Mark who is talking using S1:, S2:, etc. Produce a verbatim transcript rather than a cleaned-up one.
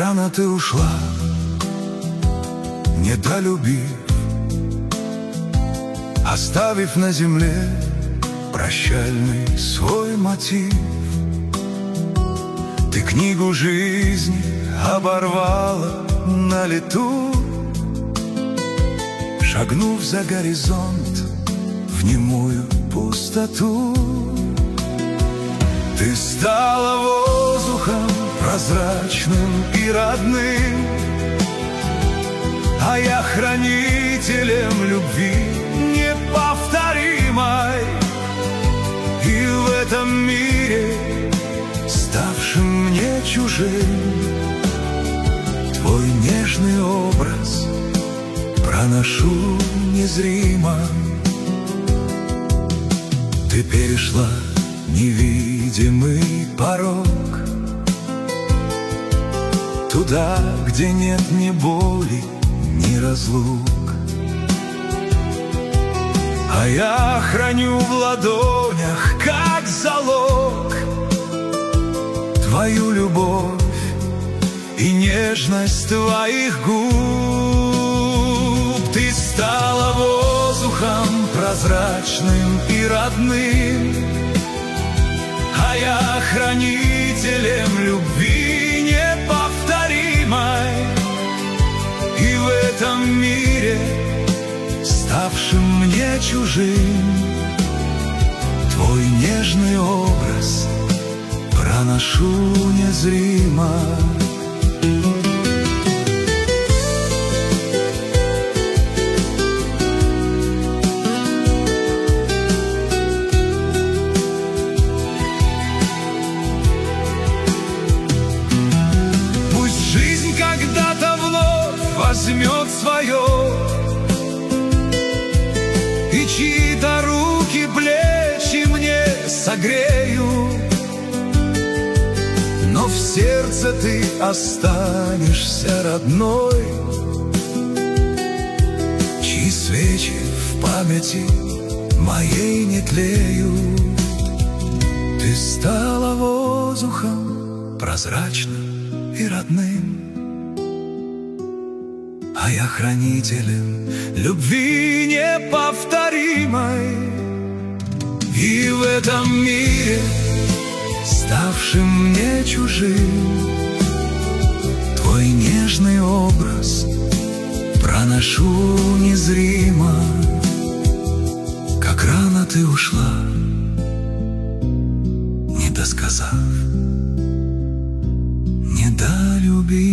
S1: рано ты ушла, недолюбив, оставив на земле прощальный свой мотив. Ты книгу жизни оборвала на лету, шагнув за горизонт в немую пустоту. Ты стала воздухом прозрачным и родным, а я хранителем любви неповторимой. И в этом мире, ставшим мне чужим, твой нежный образ проношу незримо. Ты перешла невидимый порог, туда, где нет ни боли, ни разлук. А я храню в ладонях, как залог, твою любовь и нежность твоих губ. Ты стала воздухом прозрачным и родным, а я хранителем любви неповторимой. И в этом мире, ставшим мне чужим, твой нежный образ проношу незримо. Пусть жизнь когда-то вновь возьмет свое, и чьи-то руки плечи мне согреют, но в сердце ты останешься родной, чьи свечи в памяти моей не тлеют. Ты стала воздухом прозрачным и родным, а я хранителем любви неповторимой. И в этом мире, ставшим мне чужим, твой нежный образ проношу незримо. Как рано ты ушла, не досказав, не долюбив.